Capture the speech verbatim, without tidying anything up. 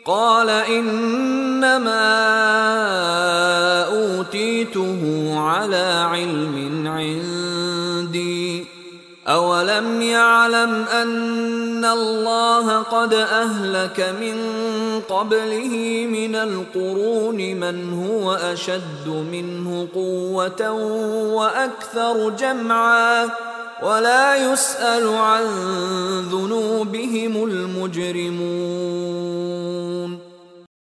قال إنما أوتيته على علم عندي أولم يعلم أن الله قد أهلك من قبله من القرون من هو أشد منه قوة وأكثر جمعا ولا يسأل عن ذنوبهم المجرمون